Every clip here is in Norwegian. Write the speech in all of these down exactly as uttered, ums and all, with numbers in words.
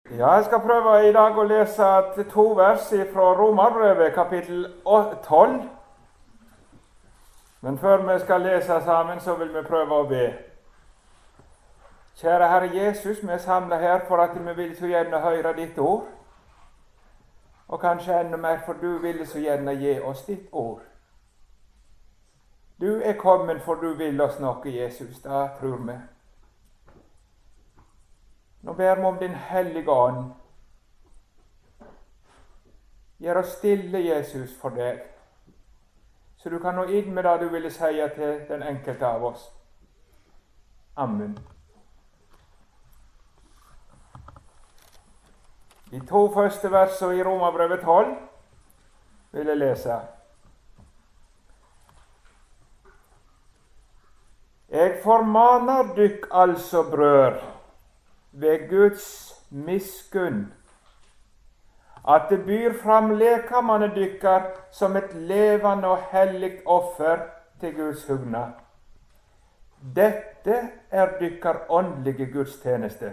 Ja, jeg skal prøve i dag å lese to vers fra Romerbrevet, kapittel tolv. Men før vi skal lese sammen, så vil vi prøve å be. Kjære Herre Jesus, vi er samlet her for at vi vil så gjerne høre ditt ord. Og kanskje enda mer, for du ville så gjerne gi oss ditt ord. Du er kommet for du vil oss noe, Jesus, da tror vi. Nå ber vi om din hellige ånd. Gjør oss stille, Jesus, for deg, så du kan nå inn med det du ville si til den enkelte av oss. Amen. De to første versene i Romerbrevet tolv vil jeg lese. Jeg formaner dykk altså, brød, ved Guds miskunn, at det byr fram lekamene dykkar som et levende og helligt offer til Guds hugna. Dette er dykkar åndelige gudstjeneste.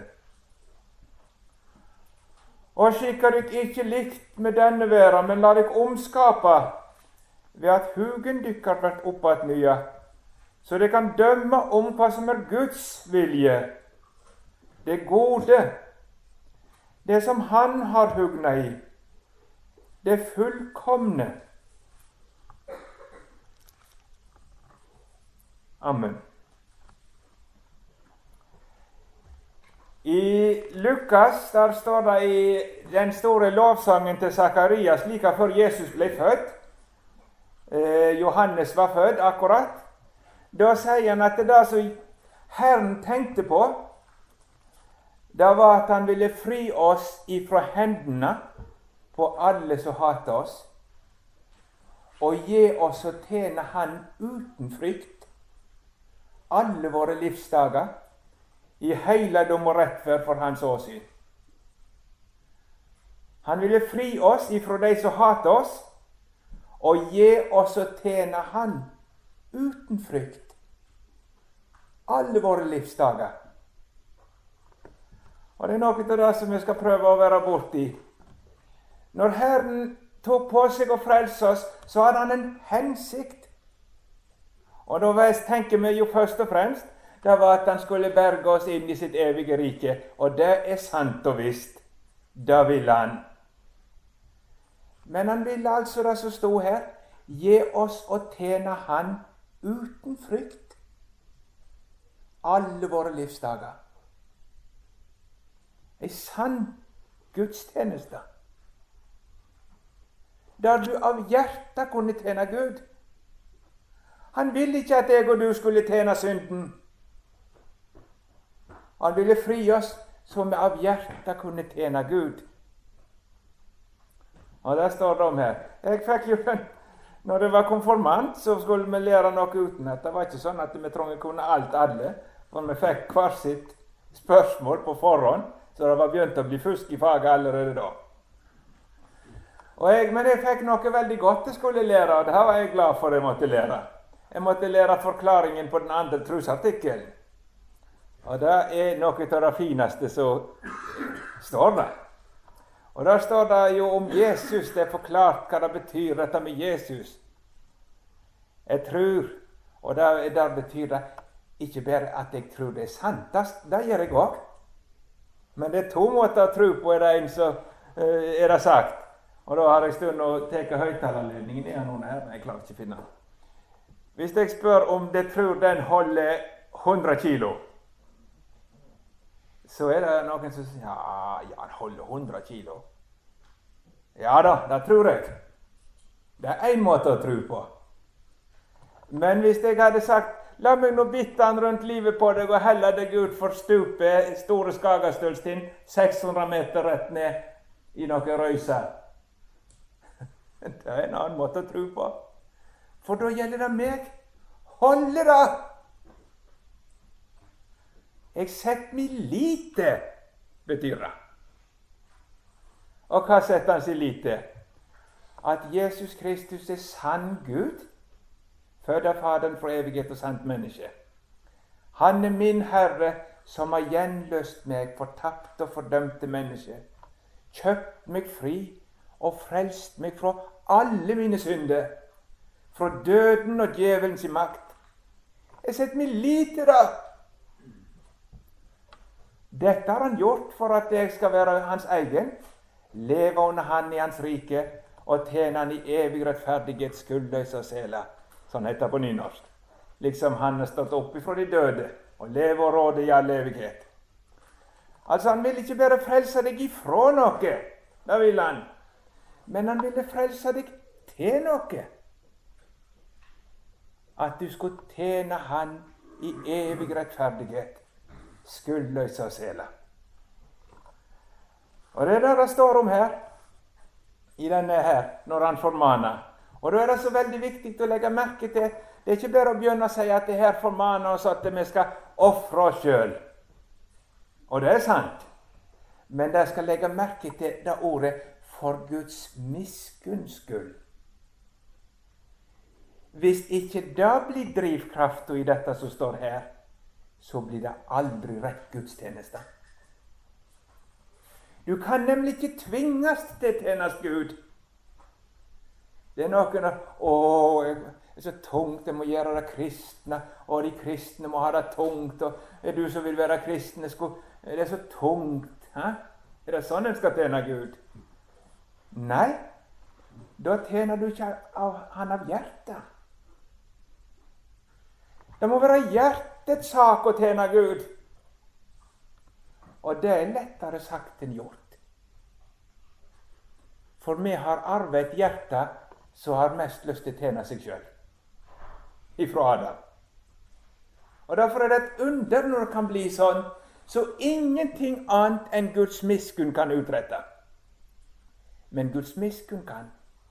Og skikker dykk ikke likt med denne verden, men la dykk omskapa ved at hugen dykkar vært oppåt nye, så det kan dømme om hva som er Guds vilje, det gode, det som han har hugna i, det fullkomne. Amen. I Lukas, der står det i den store lovsangen til Zakarias, like før Jesus ble født, eh, Johannes var født akkurat, da sier han at det som Herren tenkte på, det var at han ville fri oss ifra hendene på alle som hater oss, og gi oss å tjene han uten frykt alle våre livsdager, i heiligdom og rettferd for hans åsyn. Han ville fri oss ifra de som hater oss, og gi oss å tjene han uten frykt alle våre livsdager. Og det er noe av det som vi skal prøve å være borti. Når Herren tok på seg å frelse oss, så hadde han en hensikt. Og da tenker vi jo først og fremst, det var at han skulle berge oss inn i sitt evige rike. Og det er sant og visst. Det ville han. Men han ville altså det som stod her, gi oss å tjene han uten frykt alle våre livsdager. En sann gudstjeneste, der du av hjertet kunne tjene Gud. Han ville ikke at jeg og du skulle tjene synden. Han ville fri oss så vi av hjertet kunne tjene Gud. Og det står det om her. Jeg fikk jo, når det var konfirmant, så skulle vi lære noe utenat. Det var ikke sånn at vi trengte kunne alt alle, for vi fikk hver sitt spørsmål på forhånd, så det var begynt å bli fusk i faget allerede da. Og jeg, men jeg fikk noe veldig godt jeg skulle lære, og det var jeg glad for jeg måtte lære. Jeg måtte lære forklaringen på den andre trosartikkelen. Og det er noe av det fineste som står der. Og der står det jo om Jesus, det er forklart hva det betyr, dette med Jesus. Jeg tror, og der, der betyr det ikke bare at jeg tror det er santast, det gjør jeg også. Men det er to måter å tro på, er det en som uh, er det sagt. Og da har jeg stund å teke høyttalerledningen. Det er noen her, men jeg klarer ikke å finne den. Hvis jeg spør om det tror den holder hundre kilo, så er det noen som sier, ja, ja, den holder hundre kilo. Ja da, det tror jeg. Det er en måte å tro på. Men hvis jeg hadde sagt, la meg nå bitte han rundt livet på deg og helle deg ut for stupet, store Skagastølstinn, seks hundre meter rett ned i noen røyser. Det er en annen måte å tro på. For da gjelder det meg. Holde det! Jeg setter meg lite, betyr det. Og hva setter han seg lite? At Jesus Kristus er sann Gud, født av Faderen fra evighet og sant menneske. Han er min Herre som har gjenløst meg, fortapt og fordømte mennesker, kjøpt meg fri og frelst meg fra alle mine synder, fra døden og djevelens makt. Jeg setter min lit til det. Dette har han gjort for at jeg skal være hans egen, leve under han i hans rike og tjene han i evig rettferdighet, skuldløs og sela. Sånn heter det på nynorsk. Liksom han har stått opp ifra de døde og lever og råder i all evighet. Altså, han vil ikke bare frelse deg ifra noe, det vil han. Men han ville frelse deg til noe. At du skulle tjene han i evig rettferdighet, skuldløs og sela. Og det er det det står om her, i denne her, når han formaner. Og da er det så veldig viktig å legge merke til, det er ikke bare å begynne å si at det her formaner oss at vi skal offre oss selv. Og det er sant. Men det skal legge merke til det ordet for Guds miskunns skyld. Hvis ikke det blir drivkraften i dette som står her, så blir det aldri rett gudstjeneste. Du kan nemlig ikke tvinges til å tjene Gud. Det er noen av, å, det er så tungt, jeg må gjøre det kristne, og de kristne må ha det tungt, og er du som vil være kristne, det er så tungt. Hæ? Er det sånn en skal tjene Gud? Nei, da tjener du ikke av han av hjertet. Det må være hjertets sak å tjene Gud. Og det er lettere sagt enn gjort. For vi har arvet et hjerte som har mest lyst til å tjene seg selv. Ifra Adam. Og derfor er det et under når det kan bli sånn, så ingenting annet enn Guds miskunn kan utrette. Men Guds miskunn kan.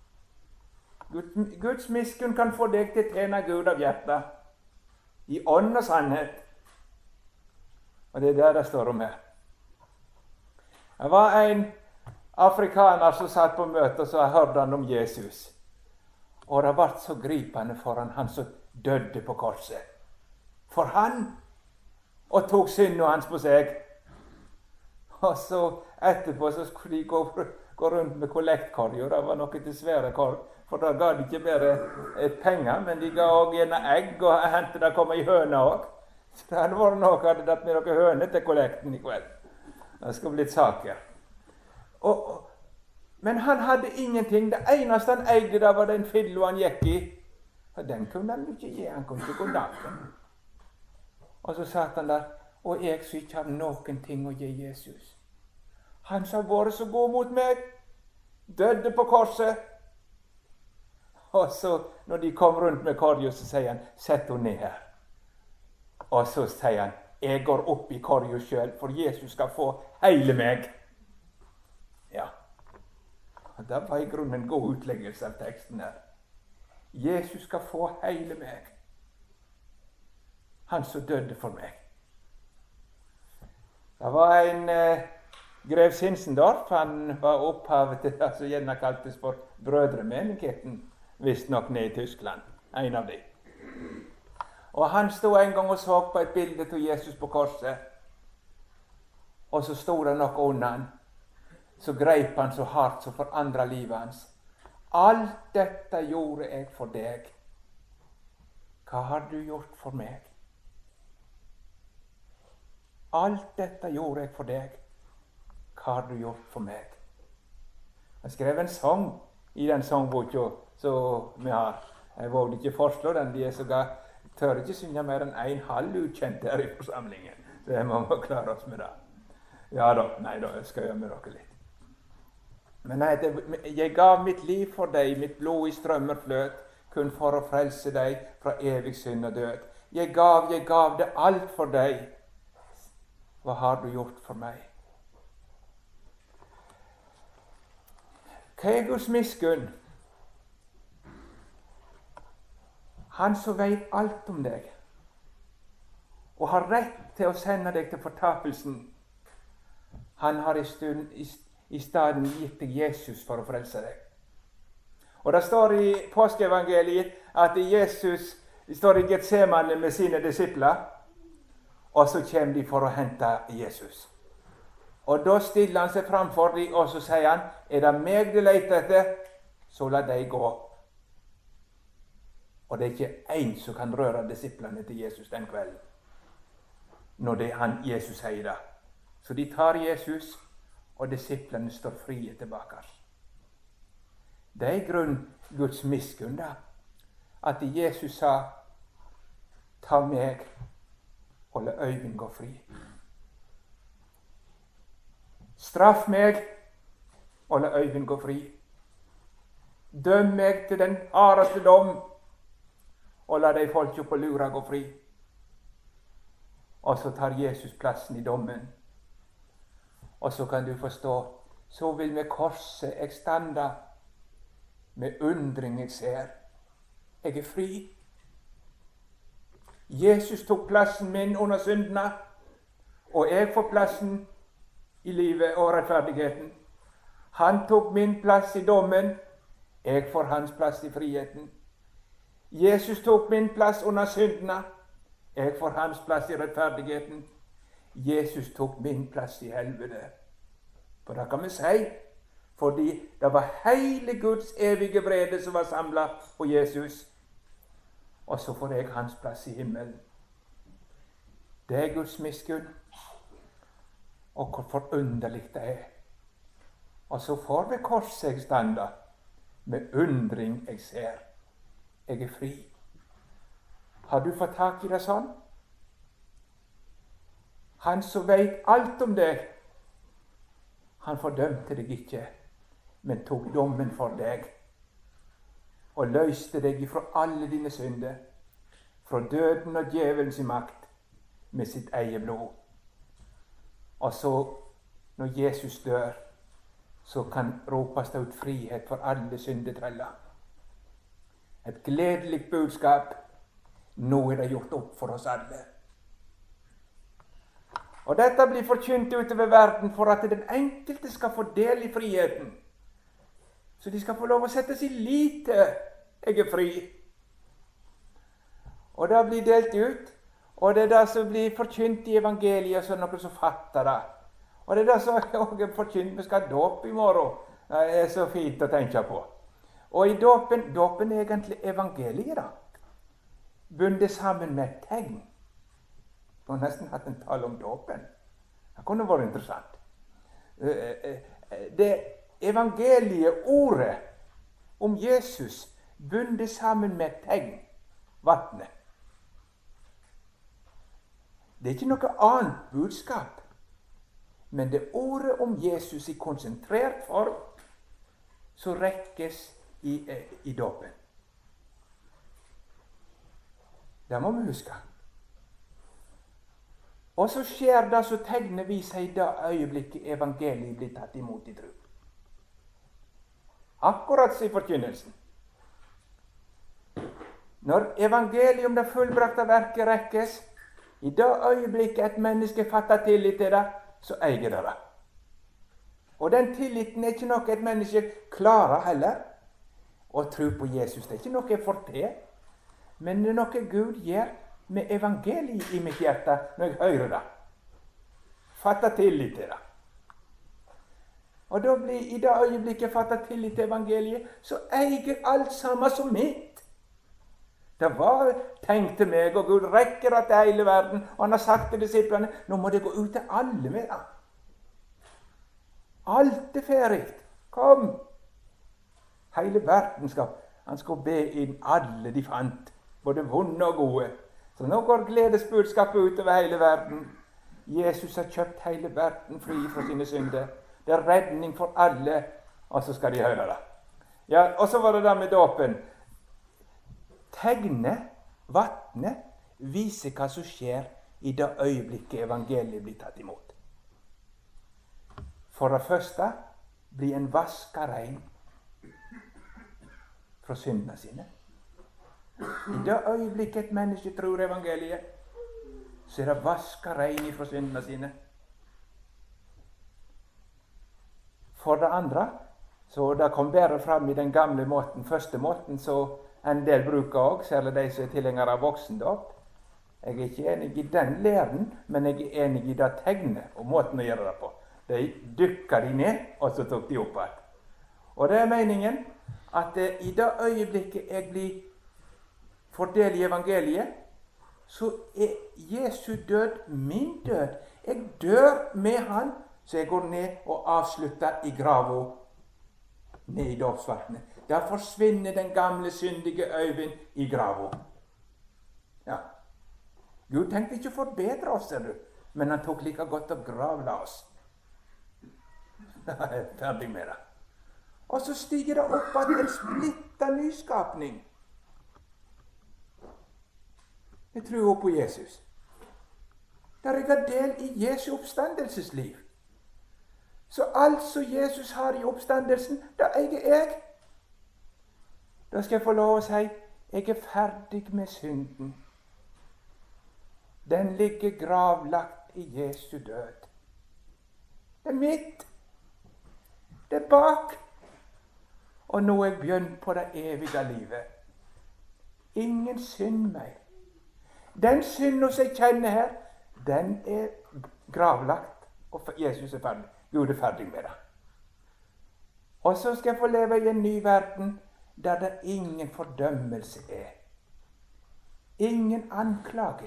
Guds miskunn kan få deg til å tjene Gud av hjertet. I ånd og sannhet. Og det er det det står om her. Det var en afrikaner som satt på møte, og så hørte han om Jesus. Og det ble så gripende for han, han som døde på korset. For han, og tok synden hans på seg. Og så etterpå så skulle de gå, gå rundt med kollektkorger. Det var noe til svære korg. For da ga de ikke bare et penger, men de ga også gjerne egg, og hentet det kom i høne også. Så det hadde vært noe hadde datt med noen høne til kollekten i kveld. Det skulle blitt saker. Og, men han hadde ingenting. Det eneste han eide da var den fidlo han gikk i. Og den kunne han ikke gi, han kunne ikke gå naken. Og så satt han der, og jeg som ikke har noen ting å gi Jesus. Han som har vært så god mot meg, døde på korset. Og så, når de kom rundt med korget, så sier han, sett henne ned her. Og så sier han, jeg går opp i korget selv, for Jesus skal få hele meg. Ja. Og det var i grunnen en god utleggelse av teksten her. Jesus skal få hele meg. Han som døde for meg. Det var en eh, grev Sinsendorf, han var opphavet til det som gjerne kaltes for brødremenigheten. Visst nok ned i Tyskland, en av de. Og han stod en gang og så på et bilde til Jesus på korset. Og så stod det noe under han. Så greip han så hardt som forandret livet hans. Alt dette gjorde jeg for deg. Hva har du gjort for meg? Alt dette gjorde jeg for deg. Hva har du gjort for meg? Han skrev en sang i den sangboka så vi har. Jeg vågde ikke foreslå den, de er så ga, tør ikke synge mer enn en halv ukjent her i forsamlingen. Så jeg må klare oss med det. Ja da, nei da, jeg skal gjøre med dere litt. Men nei, det, jeg gav mitt liv for deg, mitt blod i strømmer fløt, kun for å frelse deg fra evig synd og død. Jeg gav, jeg gav det alt for deg. Hva har du gjort for meg? Hva er Guds miskunn? Han som vet alt om deg, og har rett til å sende deg til fortapelsen, han har i, stund, i, i stedet gitt deg Jesus for å frelse deg. Og det står i påskeevangeliet at Jesus det står i Getsemane med sine disipler, og så kommer de for å hente Jesus. Og da stiller han seg framfor dem, og så sier han, er det meg de leter etter, så la de gå. Og det er ikke én som kan røre disiplene til Jesus den kvelden, når det er han Jesus sier det. Så de tar Jesus, og disiplene står frie tilbake. Det er i grunn Guds miskunn, da, at Jesus sa, ta meg og la Øyvind gå fri. Straff meg og la Øyvind gå fri. Døm meg til den hardeste dom, og la de folk på lura gå fri. Og så tar Jesus plassen i dommen. Og så kan du forstå, så vil med korset jeg standa, med undring jeg ser. Jeg er fri. Jesus tok plassen min under syndene, og jeg får plassen i livet og rettferdigheten. Han tok min plass i dommen, jeg får hans plass i friheten. Jesus tok min plass under syndene, jeg får hans plass i rettferdigheten. Jesus tok min plass i helvete. For det kan vi si, fordi det var hele Guds evige vrede som var samlet på Jesus. Og så får jeg hans plass i himmelen. Det er Guds miskunn. Og hvor forunderlig det er. Og så får vi korset jeg standa, med undring jeg ser. Jeg er fri. Har du fått tak i det sånn? Han som vet alt om deg, han fordømte deg ikke, men tok dommen for deg, og løste deg ifra alle dine synder, fra døden og djevelens makt, med sitt eget blod. Og så, når Jesus dør, så kan ropes det ut frihet for alle syndetreller. Et gledelig budskap. Nå er det gjort opp for oss alle. Og dette blir forkynt utover verden for at den enkelte skal få del i friheten. Så de skal få lov å sette sin lit til jeg er fri. Og det blir delt ut, og det er det som blir forkynt i evangeliet, så er det noen som fatter det. Og det er det som er forkynt, vi skal ha dåp i morgen. Det er så fint å tenke på. Og i dåpen, dåpen er egentlig evangeliet da. Bundet sammen med et tegn. Du har nesten hatt en tale om dåpen. Det kunne vært interessant. Det evangeliet, ordet om Jesus, bundet sammen med et tegn, vattnet. Det er ikke noe annet budskap, men det er ordet om Jesus i konsentrert form som rekkes i, i dåpen. Det må vi huske. Og så skjer det så tegnet viser i det øyeblikket evangeliet blir tatt imot i tro. Akkurat som i forkynnelsen. Når evangeliet om det fullbrakte verket rekkes, i det øyeblikket et menneske fatter tillit til det, så eier det det. Og den tilliten er ikke noe et menneske klarer heller. Å tro på Jesus, det er ikke noe jeg får til. Men det er noe Gud gjør med evangeliet i mitt hjerte når jeg hører det. Fatter tillit til det. Og da blir i det øyeblikket jeg fatter tillit til evangeliet, så eier alt sammen som mitt. Det var tenkt til meg, og Gud rekker det til hele verden, og han har sagt til disiplene, nå må det gå ut til alle med det. Alt er ferdig. Kom! Hele verden skal, han skal be inn alle de fant, både vonde og gode. Så nå går gledesbudskapet ut over hele verden. Jesus har kjøpt hele verden fri fra sine synder. Det er redning for alle, og så skal de høre det. Ja, og så var det der med dåpen. Tegnet, vattnet, viser hva som skjer i det øyeblikket evangeliet blir tatt imot. For det første blir en vaska rein fra syndene sine. I det øyeblikket et menneske tror evangeliet, så er det vaska rein fra syndene sine. For det andre, så det kom bedre fram i den gamle måten, første måten, så en del bruker også, særlig de som er tilhengere av voksendåp. Jeg er ikke enig i den læren, men jeg er enig i det tegnet og måten å gjøre det på. De dykket de ned, og så tok de opp igjen. Og det er meningen at eh, i det øyeblikket jeg blir fordelt i evangeliet, så er Jesu død min død. Jeg dør med han, så jeg går ned og avslutter i grava ned i dåpsvannet. Der forsvinner den gamle syndige Øyvind i grava. Ja. Gud tenkte ikke å forbedre oss, ser du, men han tok like godt å gravla oss. Da er jeg ferdig med det. Og så stiger det opp at en splitta nyskapning. Jeg tror på Jesus. Der jeg har del i Jesu oppstandelsesliv. Så alt som Jesus har i oppstandelsen, det eier jeg. Da skal jeg få lov å si, jeg er ferdig med synden. Den ligger gravlagt i Jesu død. Det er mitt. Det er bak. Og nå er jeg begynt på det evige livet. Ingen synd mer. Den synd som jeg kjenner her, den er gravlagt, og Jesus er ferdig. Gud er ferdig med det. Og så skal jeg få leve i en ny verden, der det ingen fordømmelse er. Ingen anklage.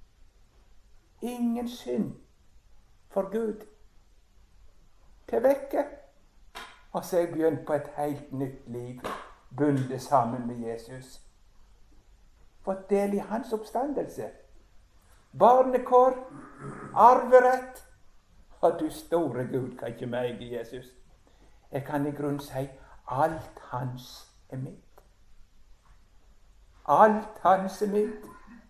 Ingen synd for Gud. Til vekke. Og så er jeg begynt på et helt nytt liv, bundet sammen med Jesus. Fått del i hans oppstandelse. Barnekår, arverett. Og du store Gud kan ikke meg i Jesus. Jeg kan i grunn si alt hans er mitt. Alt hans er mitt.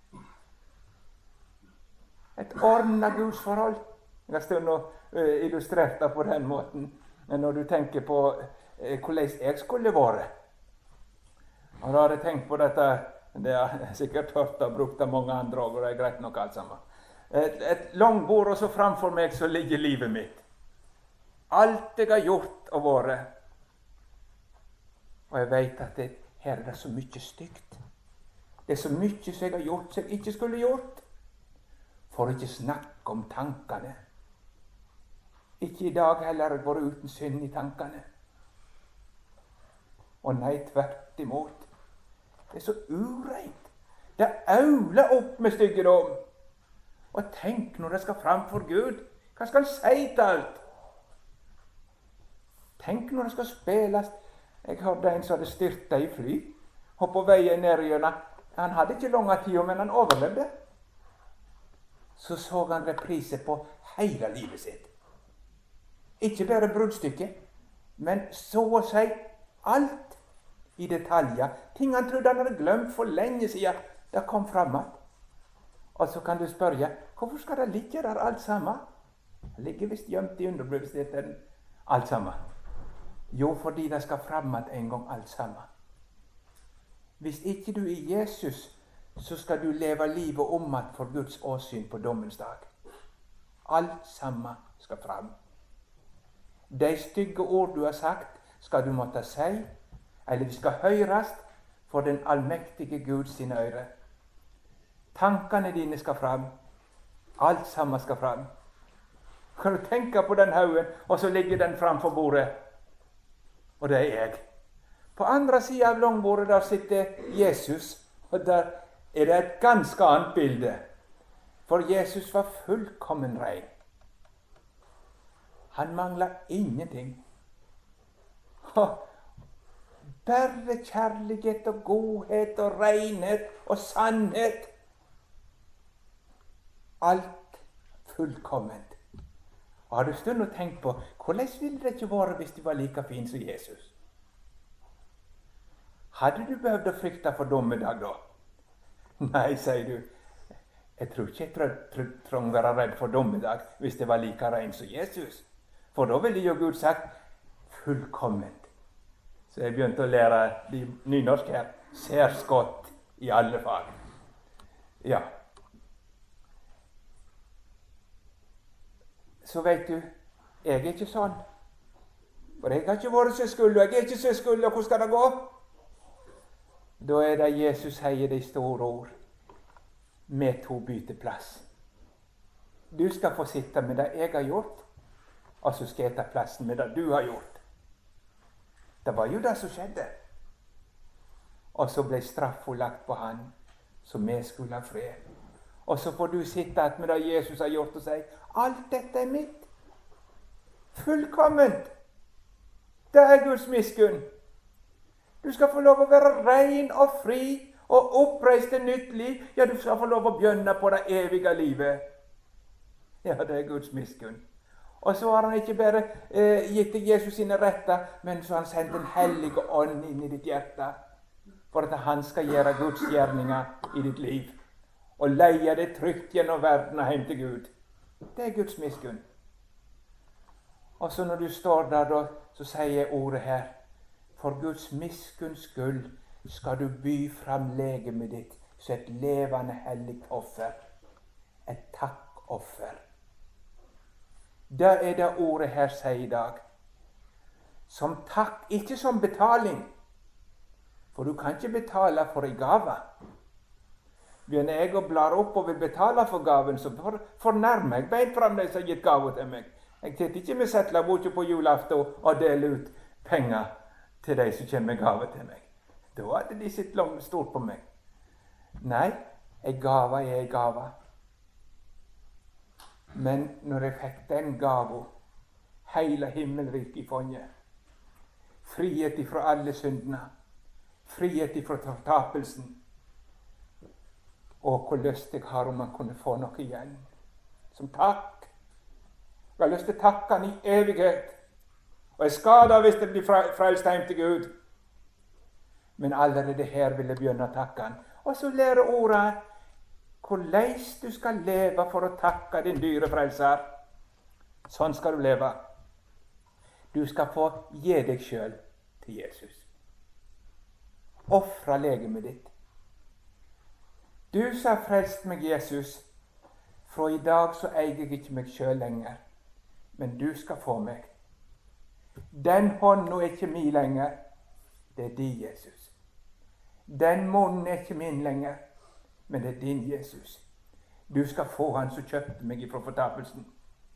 Et ordnet Guds forhold. Jeg har stått og uh, illustrert det på den måten. Men når du tenker på uh, hvordan jeg skulle vært. Og da har jeg tenkt på dette, det har jeg sikkert hørt og brukt av mange andre også, og det er greit nok alt sammen. Et, et langbord, og så framfor meg så ligger livet mitt. Alt jeg har gjort og vært. Og jeg vet at det, her er det så mye stygt. Det er så mye som jeg har gjort som jeg ikke skulle gjort. For å ikke snakke om tankene. Ikke i dag heller har jeg vært uten synd i tankene. Og nei, tvert imot. Det er så ureint. Det auler opp med styggedom. Og tenk når det skal fram for Gud. Hva skal han si til alt? Tenk når det skal spilles. Jeg hørte en som hadde styrtet i fly. Og på veien ned gjennom. Han hadde ikke lange tid, men han overlevde. Så så han reprise på hele livet sitt. Ikke bare bruddstykket, men så å si alt i detaljer. Ting han trodde han hadde glemt for lenge siden, det kom fram. Og så kan du spørre, hvorfor skal det ligge der alt sammen? Det ligger visst gjemt i underbevisstheten alt sammen. Jo, fordi det skal fram en gang alt sammen. Hvis ikke du er Jesus, så skal du leve livet om at for Guds åsyn på dommens dag. Alt sammen skal fram. De stygge ord du har sagt, skal du måtte si, eller de skal høres for den allmektige Gud sine øyre. Tankene dine skal fram. Alt sammen skal fram. Kan du tenke på den haugen, og så ligger den fram for bordet. Og det er jeg. På andre siden av langbordet der sitter Jesus, og der er det et ganske annet bilde. For Jesus var fullkommen rein. Han manglet ingenting. Bare kjærlighet og godhet og renhet og sannhet. Alt fullkomment. Og har du stund å tenke på, hvordan ville det ikke være hvis du var like fin som Jesus? Hadde du behøvd å frykte for dommedag da? Nei, sier du. Jeg tror ikke jeg trang være redd for dommedag hvis det var like ren som Jesus. For da ville jo Gud sagt fullkomment. Så jeg begynte å lære de nynorsk her. Særs godt i alle fag. Ja. Så vet du, jeg er ikke sånn. For jeg har ikke vært så skuld, og jeg er ikke så skuld, og hvordan skal det gå? Da er det Jesus sier de store ord. Vi to bytter plass. Du skal få sitte med det jeg har gjort, og så skal jeg ta plassen med det du har gjort. Det var jo det som skjedde. Og så ble straffen lagt på han, så vi skulle ha fred. Og så får du sitte at med det Jesus har gjort, og si alt dette er mitt. Fullkomment. Det er Guds miskunn. Du skal få lov å være ren og fri og oppreist til nytt liv. Ja, du skal få lov å begynne på det evige livet. Ja, det er Guds miskunn. Og så har han ikke bare eh, gitt deg Jesus sine retter, men så har han sendt den hellige ånd inn i ditt hjerte, for at han skal gjøre Guds gjerninger i ditt liv, og leie det trygt gjennom verden og hjem til Gud. Det er Guds miskunn. Og så når du står der, da, så sier ordet her, for Guds miskunns skyld skal du by fram legemet ditt som et levende helligt offer, et takkoffer. Det er det ordet her sier i dag. Som takk, ikke som betaling. For du kan ikke betale for en gave. Begynner jeg å blar opp og vil betale for gaven, så fornærmer jeg beint fram de som har gitt gave til meg. Jeg sitter ikke med settleboka på julaften og deler ut penger til de som kommer med gave til meg. Da hadde de sitt langt stort på meg. Nei, en gave er en gave. Men når jeg fikk den gaven, hele himmelriket i fondet, frihet ifra alle syndene, frihet ifra fortapelsen, og hvor lyst jeg har om man kunne få noe igjen. Som takk. Jeg har lyst til å takke han i evighet. Og jeg skader hvis det blir frelst hjem til Gud. Men allerede her vil jeg begynne å takke han. Og så lærer ordet hvordan du skal leve for å takke din dyre frelser. Sånn skal du leve. Du skal få gi deg selv til Jesus. Offre legemet ditt. Du som har frelst meg, Jesus, fra i dag så eier jeg ikke meg selv lenger, men du skal få meg. Den hånden er ikke min lenger, det er din, Jesus. Den munnen er ikke min lenger, men det er din, Jesus. Du skal få han som kjøpte meg fra fortapelsen.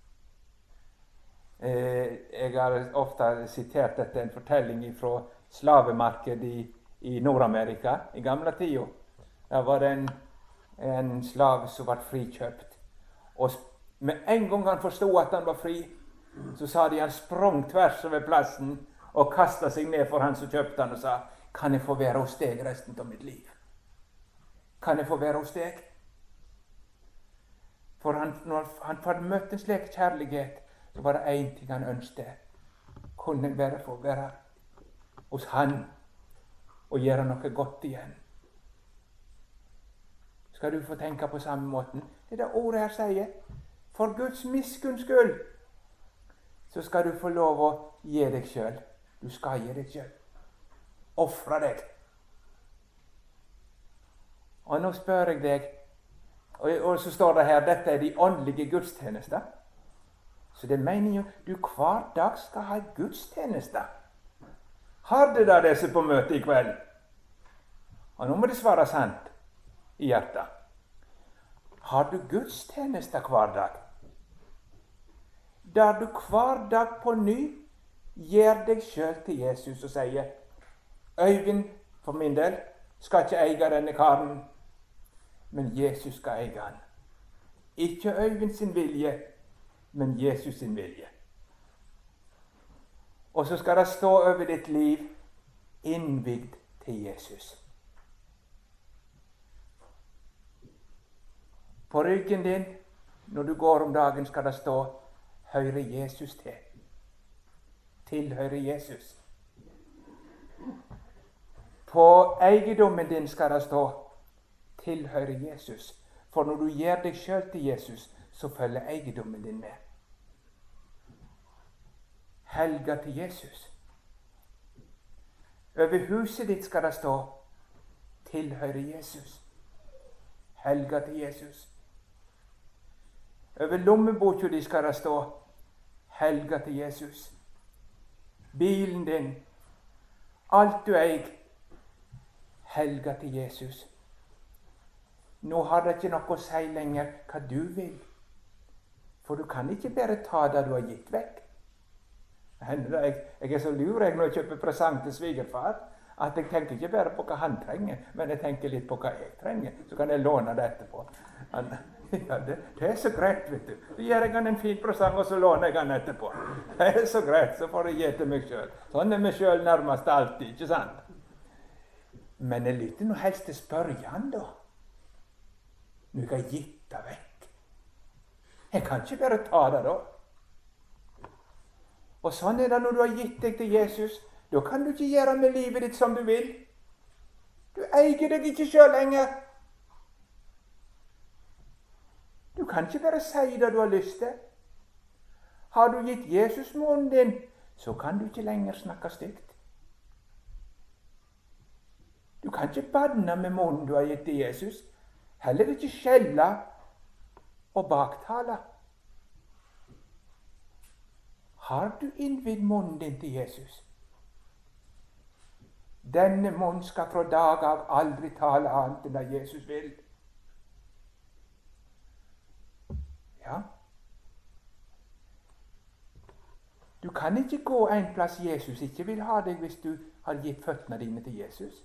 Eh, jeg har ofte sitert dette en fortelling fra slavemarkedet i, i Nord-Amerika i gamle tida. Der var det en, en slave som var frikjøpt. Og med en gang han forstod at han var fri, så sa de han sprang tvers over plassen og kastet seg ned for han som kjøpte han og sa, kan jeg få være hos deg resten av mitt liv? Kan jeg få være hos deg? For han, når han hadde møtt en slik kjærlighet, så var det en ting han ønsket. Kunne jeg bare få være hos han og gjøre noe godt igjen? Skal du få tenke på samme måten? Det er det ordet her sier. For Guds miskunns skyld, så skal du få lov å gi deg selv. Du skal gi deg selv. Offre deg. Og nå spør jeg deg, og, og så står det her, dette er de åndelige gudstjenester. Så det mener jo, du hver dag skal ha gudstjenester. Har du da disse på møte i kveld? Og nå må det svare sant i hjertet. Har du gudstjenester hver dag? Der du hver dag på ny gir deg selv til Jesus og sier, Øyvind, for min del, skal ikke eie denne karen, men Jesus skal eie han. Ikke Øyvind sin vilje, men Jesus sin vilje. Og så skal det stå over ditt liv innvigd til Jesus. På ryggen din, når du går om dagen, skal det stå høyre Jesus til. Tilhører Jesus. På eiendommen din skal det stå tilhører Jesus. For når du gir deg selv til Jesus, så følger eiendommen din med. Helga til Jesus. Over huset ditt skal det stå tilhører Jesus. Helga til Jesus. Over lommeboka di skal det stå helga til Jesus. Bilen din, alt du eier, helga til Jesus. nå har det ikke noe å si lenger hva du vil. For du kan ikke bare ta det du har gitt vekk. Det, jeg, jeg er så lur jeg når jeg kjøper presang til svigerfar, at jeg tenker ikke bare på hva han trenger, men jeg tenker litt på hva jeg trenger. Så kan jeg låne det etterpå. Han, ja, det, det er så greit, vet du. Så gir jeg han en fin presang, og så låner jeg han etterpå. Det er så greit, så får jeg gi til meg selv. Sånn er meg selv nærmest alltid, ikke sant? Men jeg lytter nå helst til spørjan da. Nå har jeg gitt det vekk. Jeg kan ikke bare ta det da. Og sånn er det når du har gitt deg til Jesus. Da kan du ikke gjøre med livet ditt som du vil. Du eier deg ikke selv lenger. Du kan ikke bare si det du har lyst til. Har du gitt Jesus munnen din, så kan du ikke lenger snakke stygt. Du kan ikke banne med munnen du har gitt til Jesus. Heller ikke skjelle og baktale. Har du innvidd munnen din til Jesus? Denne munnen skal fra dag av aldri tale annet enn det Jesus vil. Ja. Du kan ikke gå en plass Jesus ikke vil ha deg hvis du har gitt føttene dine til Jesus.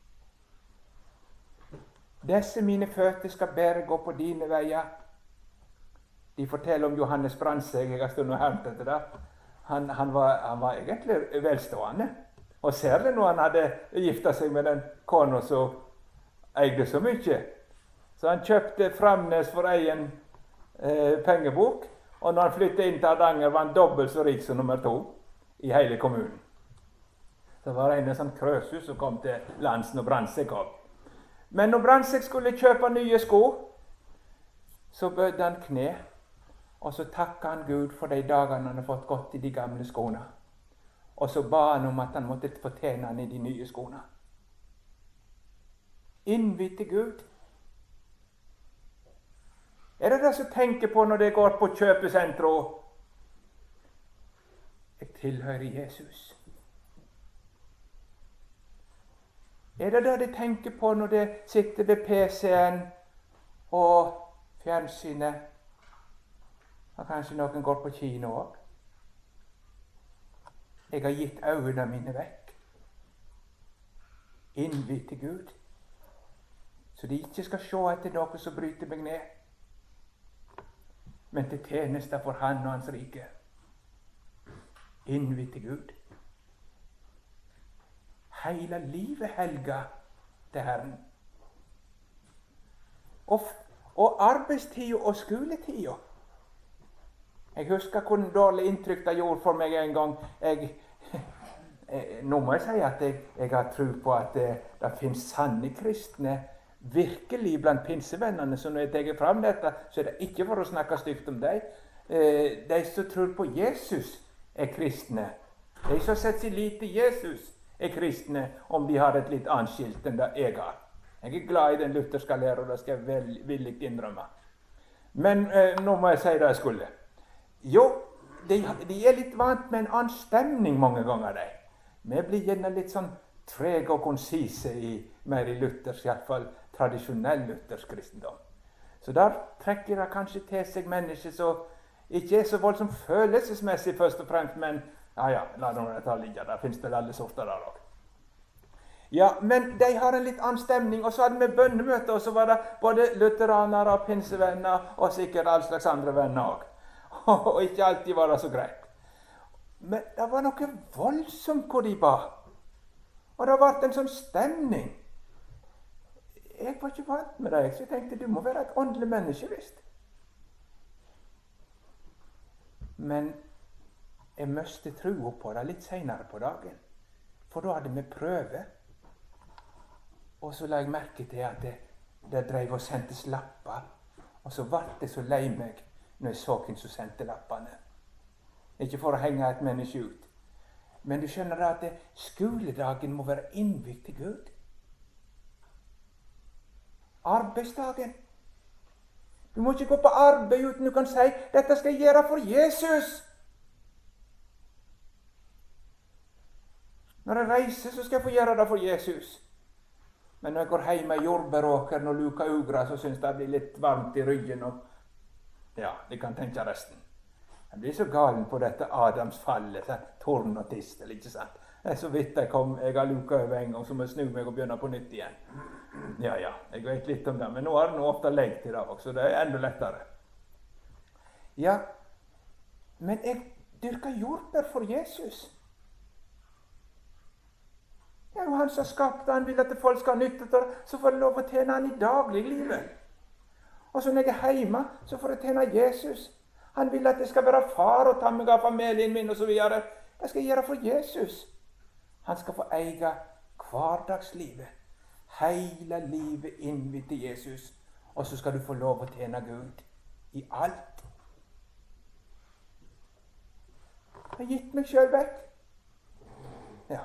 Disse mine føtter skal bare gå på dine veier. De forteller om Johannes Brandtzæg, jeg har stått og hørt etter det. Han, han, var, han var egentlig velstående. Og særlig når han hadde giftet seg med den kona som eide så mye. Så han kjøpte Framnes for egen eh, pengebok, og når han flyttet inn til Hardanger var han dobbelt så rik som nummer to i hele kommunen. Så var det en sånn krøsus som kom til lands når Brandtzæg kom. Men når Brandtzæg skulle kjøpe nye sko, så bødde han kne, og så takket han Gud for de dagene han hadde fått gått i de gamle skoene. Og så ba han om at han måtte fortjene han i de nye skoene. Innvidd til Gud. Er det det som tenker på når det går på kjøpesentrum? Jeg tilhører Jesus. Er det det de tenker på når de sitter ved P C-en og fjernsynet? Og kanskje noen går på kino også? Jeg har gitt øynene mine vekk. Innvidd til Gud. Så de ikke skal se etter noe som bryter meg ned. Men til tjeneste for Han og Hans rike. Innvidd til Gud. Hele livet helga til Herren. Og, og arbeidstida og skoletida. Jeg husker hvor dårlig inntrykk det gjorde for meg en gang. Jeg, nå må jeg si at jeg, jeg har tro på at det, det finnes sanne kristne virkelig blant pinsevennene. Så når jeg tar fram dette, så er det ikke for å snakke stygt om dem. De som tror på Jesus er kristne. De som setter sin lit til Jesus er kristne, om de har et litt annet skilt enn det jeg har. Jeg er glad i den lutherske lære, og det skal jeg vel, villig innrømme. Men eh, nå må jeg si det jeg skulle. Jo, de, de er litt vant med en annen stemning mange ganger, de. Vi blir gjerne litt sånn trege og konsise i mer i Luthers, i hvert fall tradisjonell Luthers kristendom. Så der trekker det kanskje til seg mennesker som ikke er så voldsomt følelsesmessig først og fremst, men ja, ja, la noen ta ligge, der finnes det alle sorter der også. Ja, men de har en litt annen stemning, og så hadde vi bønnemøter, og så var det både lutheranere og pinsevenner, og sikkert all slags andre venner også. Og ikke alltid var det så greit. Men det var noe voldsomt hvor de ba. Og det ble en sånn stemning. Jeg var ikke vant med det, så jeg tenkte, du må være et åndelig menneske, visst. Men jeg møste troa på det litt senere på dagen. For da hadde vi prøve. Og så la jeg merke til at det, det drev og sendte lapper. Og så ble det så lei meg når jeg så hvem som sendte lappene. Ikke for å henge et menneske ut. Men du skjønner at det, skoledagen må være innvidd til Gud. Arbeidsdagen. Du må ikke gå på arbeid uten du kan si, dette skal jeg gjøre for Jesus. Når jeg reiser, så skal jeg få gjøre det for Jesus. Men når jeg går hjemme i jordbæråkeren og luker ugra, så syns jeg det blir litt varmt i ryggen. Og ja, de kan tenke resten. Jeg blir så galen på dette Adamsfallet, sånn, torn og tistel, ikke sant? Det er så vidt jeg kom, jeg har luket over en gang, så må jeg snu meg og begynne på nytt igjen. Ja, ja, jeg vet litt om det, men nå har det nå ofte legg til det også, så det er enda lettere. Ja, men jeg dyrker jordbær for Jesus. Det er jo han som har skapt det, han vil at folk skal ha nytte av det, så får jeg lov å tjene han i dagliglivet. Og så når jeg er hjemme, så får jeg tjene Jesus. Han vil at jeg skal være far og ta meg av familien min og så videre. Det skal jeg gjøre for Jesus. Han skal få eie hverdagslivet. Hele livet innvidd til Jesus. Og så skal du få lov å tjene Gud i alt. Jeg har gitt meg selv vekk. Ja.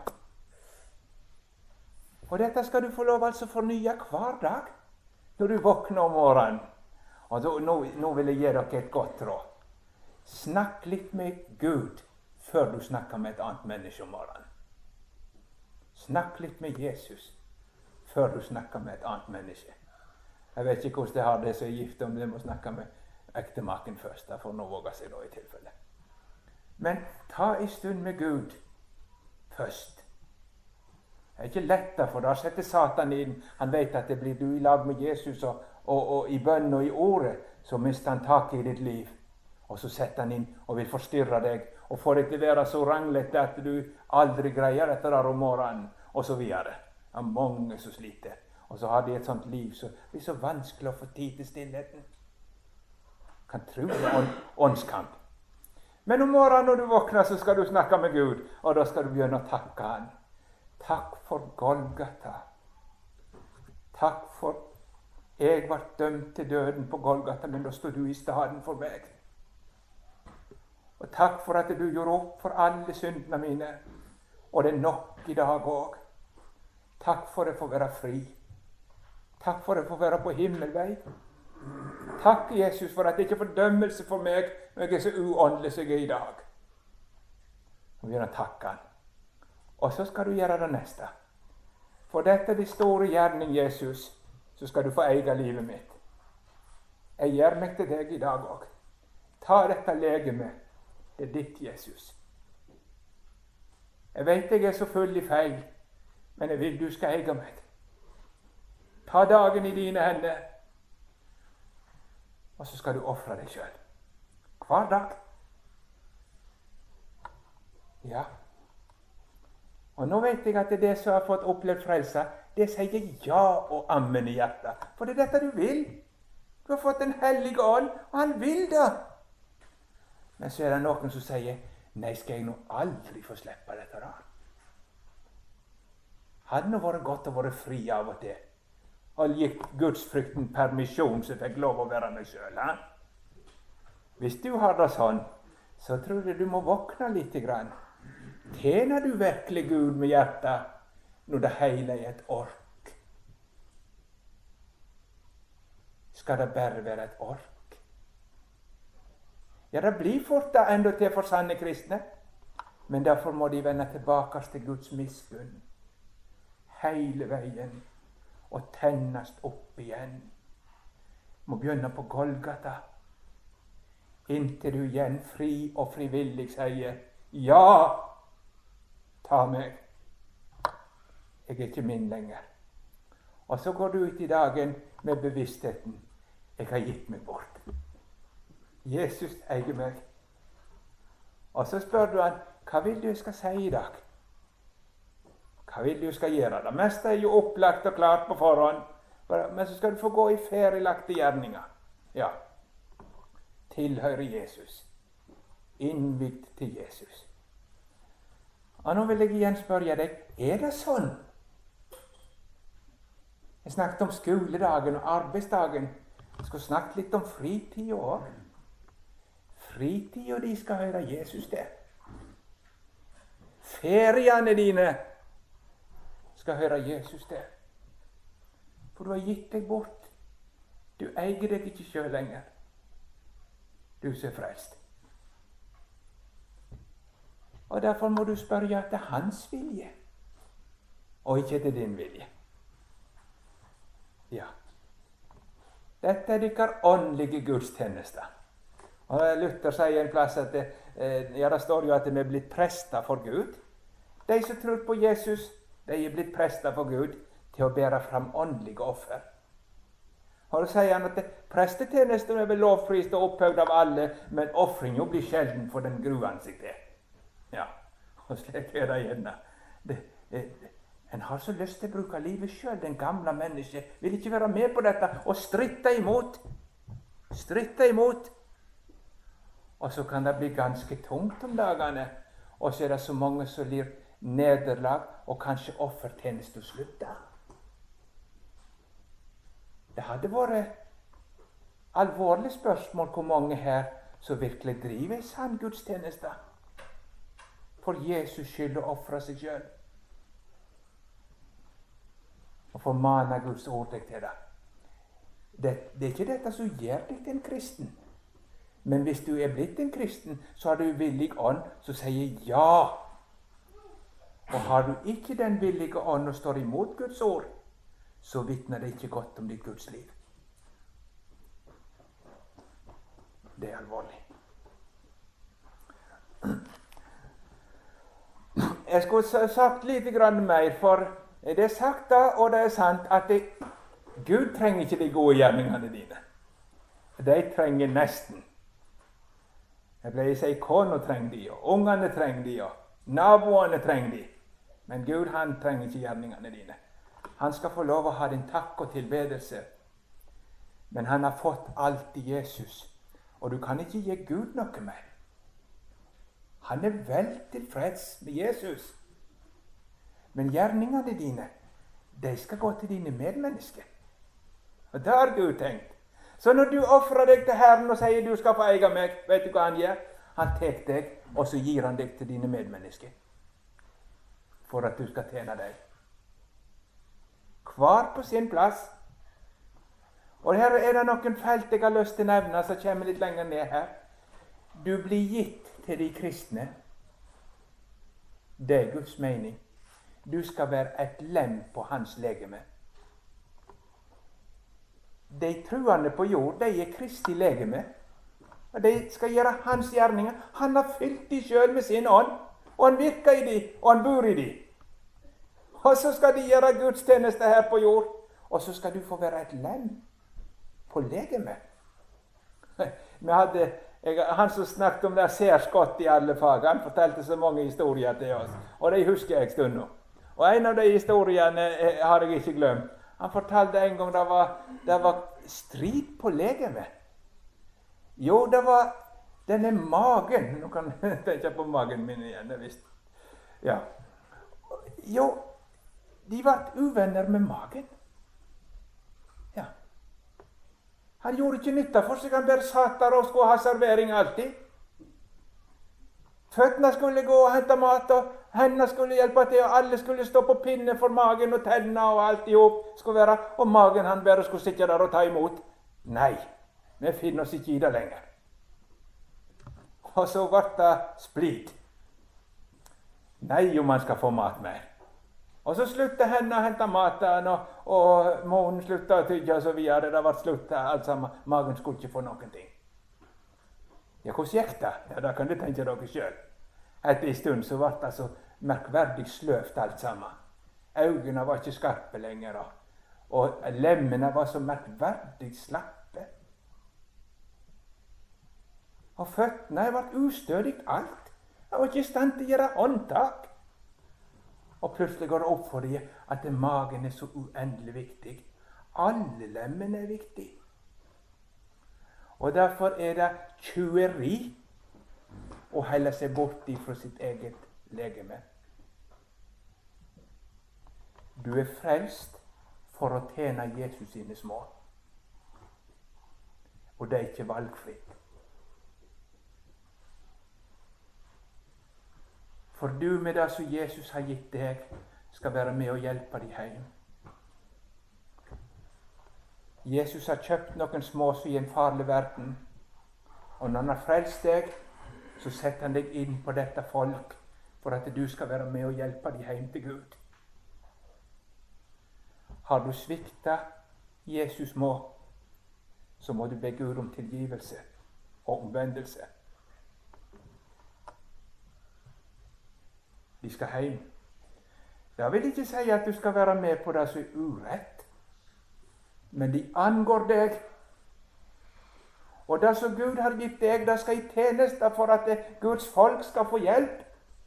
Og dette skal du få lov altså fornye hver dag når du våkner om morgenen. Og da, nå, nå vil jeg gi dere et godt råd. Snakk litt med Gud før du snakker med et annet menneske om morgenen. Snakk litt med Jesus før du snakker med et annet menneske. Jeg vet ikke hvordan det har det som er gift, om de må snakke med ektemaken først. Da får nå våge seg da i tilfelle. Men ta en stund med Gud først. Det er ikke lett, for da setter Satan inn. Han vet at det blir du i lag med Jesus, og, og, og i bønn og i ordet, så mister han tak i ditt liv. Og så setter han inn og vil forstyrre deg, og få deg til å være så ranglete at du aldri greier dette der om morgenen, og så videre. Det er mange som sliter. Og så har de et sånt liv, så det blir så vanskelig å få tid til stillheten. Kan tro det er åndskamp. Men om morgenen når du våkner, så skal du snakke med Gud, og da skal du begynne å takke han. Takk for Golgata. Takk for jeg var dømt til døden på Golgata, men da stod du i stedet for meg. Og takk for at du gjorde opp for alle syndene mine, og det er nok i dag òg. Takk for å få være fri. Takk for å få være på himmelvei. Takk, Jesus, for at det ikke er fordømmelse for meg når jeg er så uåndelig som jeg er i dag. Og begynne å takke han. Og så skal du gjøre det neste. For dette er de store gjerning, Jesus, så skal du få eie livet mitt. Jeg gjør meg til deg i dag òg. Ta dette legemet. Det er ditt, Jesus. Jeg vet jeg er så full i feil, men jeg vil du skal eie meg. Ta dagen i dine hender, og så skal du ofre deg selv. Hver dag. Ja. Og nå vet jeg at det er det som har fått opplevd frelse, det sier ja og amen i hjertet. For det er dette du vil. Du har fått en hellig ånd, og han vil det. Men så er det noen som sier, nei, skal jeg nå aldri få slippe dette da? Hadde det vært godt å være fri av og til, og gitt gudsfrykten permisjon, så fikk lov å være meg selv. He? Hvis du har det sånn, så tror jeg du må våkne litt grann. Tjener du virkelig Gud med hjertet, når det hele er et ork? Skal det bare være et ork? Ja, det blir fort da enda til for sanne kristne, men derfor må de vende tilbake til Guds miskunn hele veien og tennes opp igjen. Må begynne på Golgata, inntil du igjen fri og frivillig sier, ja, ta meg, jeg er ikke min lenger. Og så går du ut i dagen med bevisstheten, jeg har gitt meg bort. Jesus eier meg. Og så spør du han, hva vil du jeg skal si i dag? Hva vil du jeg skal gjøre? Det meste er jo opplagt og klart på forhånd, men så skal du få gå i ferdiglagte gjerninger. Ja, tilhører Jesus. Innvidd til Jesus. Og nå vil jeg igjen spørre deg, er det sånn? Jeg snakket om skoledagen og arbeidsdagen. Jeg skal snakke litt om fritid også. Fritid, og de skal høre Jesus der. Feriene dine skal høre Jesus der. For du har gitt deg bort. Du eier deg ikke selv lenger. Du som er frelst. Og derfor må du spørre at det er hans vilje, og ikke til din vilje. Ja. Dette er deres åndelige gudstjenester. Og Luther sier en plass at det, ja, det står jo at de er blitt prester for Gud. De som tror på Jesus, de er blitt prester for Gud til å bære fram åndelige offer. Og så sier han at prestetjenesten er vel lovprist og opphøyd av alle, men offringen blir sjelden, for den gruer seg til. Ja, og slik er det gjerne. Det, det, en har så lyst til å bruke livet selv. Den gamle mennesket vil ikke være med på dette og stritte imot. Stritte imot. Og så kan det bli ganske tungt om dagene. Og så er det så mange som lir nederlag, og kanskje offertjeneste slutter. Det hadde vært alvorlig spørsmål hvor mange her som virkelig driver en sann gudstjeneste. For Jesus skyld å ofre seg selv. Og formane Guds ord deg til det. det. Det er ikke dette som gjør deg til en kristen. Men hvis du er blitt en kristen, så har du villig ånd som sier ja. Og har du ikke den villige ånd og står imot Guds ord, så vitner det ikke godt om ditt Guds liv. Det er alvorlig. Jeg skulle sagt litt mer, for det er sagt da, og det er sant, at det, Gud trenger ikke de gode gjerningene dine. De trenger nesten. Jeg pleier å si kona trenger de, og ungene trenger de, og naboene trenger de. Men Gud, han trenger ikke gjerningene dine. Han skal få lov å ha din takk og tilbedelse. Men han har fått alt i Jesus, og du kan ikke gi Gud noe mer. Han er vel tilfreds med Jesus. Men gjerningene dine, de skal gå til dine medmennesker. Og det har Gud tenkt. Så når du offrer deg til Herren og sier du skal få eie meg, vet du hva han gjør? Han tek deg, og så gir han deg til dine medmennesker. For at du skal tjene deg. Hver på sin plass. Og her er det noen felt jeg har lyst til å nevne, som kommer litt lenger ned her. Du blir gitt til de kristne. Det er Guds mening. Du skal være et lem på hans legeme. De truende på jord, de er Kristi legeme. Og de skal gjøre hans gjerninger. Han har fylt de selv med sin ånd. Og han virker i de, og han bor i de. Og så skal de gjøre gudstjeneste her på jord. Og så skal du få være et lem på legeme. Vi hadde, jeg, han som snakket om det særskott i alle fag, han fortalte så mange historier til oss. Og de husker jeg stund nå. Og en av de historiene har jeg ikke glemt. Han fortalte en gang det var, det var strid på legeme. Jo, det var denne magen. Nå kan jeg tenke på magen min igjen, det visst. Ja. Jo, de var uvenner med magen. Ja. Han gjorde ikke nytta for seg, han bare satt der og skulle ha servering alltid. Føttene skulle gå og hente mat, og hendene skulle hjelpe til, og alle skulle stå på pinne for magen, og tennene og alt i hop skulle være, og magen han bare skulle sitte der og ta imot. Nei, vi finner oss ikke i det lenger. Og så ble det splid. Nei, jo man skal få mat mer. Og så sluttet hendene å hente maten, og, og månen sluttet å tygge og så videre. Det ble sluttet alt sammen. Magen skulle ikke få noen ting. Ja, hvordan gikk det? Ja, da kan du tenke dere selv. Etter en stund så ble det så merkverdig sløvt alt sammen. Øynene var ikke skarpe lenger, og lemmene var så merkverdig slappe. Og føttene ble ustødig alt. De var ikke i stand til å gjøre håndtak. Og plutselig går det opp for dem at magen er så uendelig viktig. Alle lemmene er viktige. Og derfor er det tjuveri å holde seg bort fra sitt eget legeme. Du er frelst for å tjene Jesus sine små. Og det er ikke valgfritt. For du med det som Jesus har gitt deg, skal være med og hjelpe deg hjem. Jesus har kjøpt noen smås i en farlig verden, og når han har frelst deg, så setter han deg inn på dette folk, for at du skal være med og hjelpe deg hjem til Gud. Har du sviktet Jesus må, så må du be Gud om tilgivelse og omvendelse. De skal hjem. Det vil ikke si at du skal være med på det som er urett, men de angår deg. Og det som Gud har gitt deg, det skal i tjeneste for at det, Guds folk skal få hjelp.